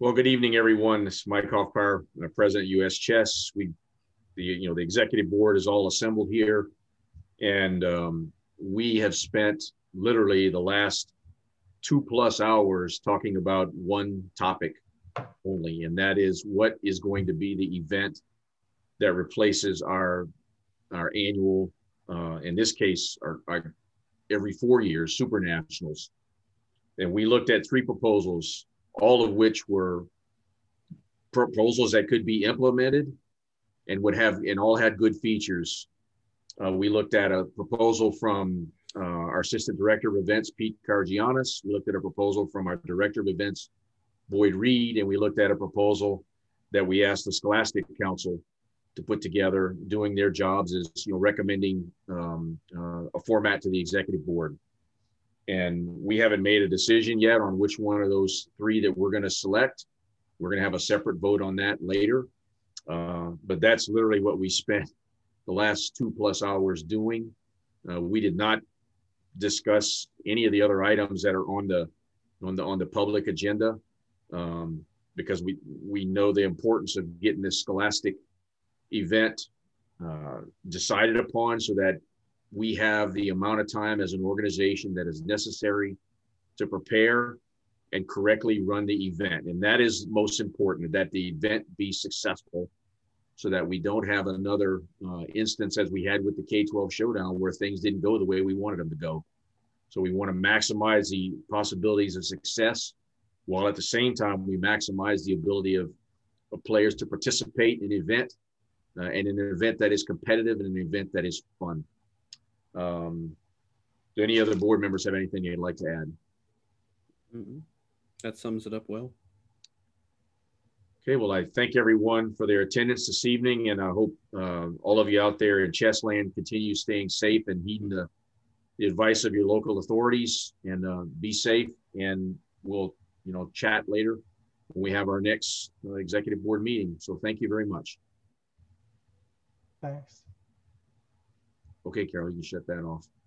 Well, good evening, everyone. This is Mike Hoffpauir, President of US Chess. The executive board is all assembled here, and we have spent literally the last 2+ hours talking about one topic only, and that is what is going to be the event that replaces our annual, in this case, our every 4 years Super Nationals. And we looked at 3 proposals, all of which were proposals that could be implemented and all had good features. We looked at a proposal from our Assistant Director of Events, Pete Cargianis. We looked at a proposal from our Director of Events, Boyd Reed, and we looked at a proposal that we asked the Scholastic Council to put together, doing their jobs as recommending a format to the executive board. And we haven't made a decision yet on which one of those 3 that we're going to select. We're going to have a separate vote on that later. But that's literally what we spent the last 2+ hours doing. We did not discuss any of the other items that are on the public agenda because we know the importance of getting this Scholastic event decided upon so that we have the amount of time as an organization that is necessary to prepare and correctly run the event. And that is most important, that the event be successful so that we don't have another instance as we had with the K-12 showdown where things didn't go the way we wanted them to go. So we want to maximize the possibilities of success while at the same time we maximize the ability of players to participate in an event and in an event that is competitive and an event that is fun. Do any other board members have anything they'd like to add? That sums it up well. Okay, well, I thank everyone for their attendance this evening, and I hope all of you out there in Chessland continue staying safe and heeding the advice of your local authorities, and be safe. And we'll, chat later when we have our next executive board meeting. So thank you very much. Thanks. Okay, Carol, you can shut that off.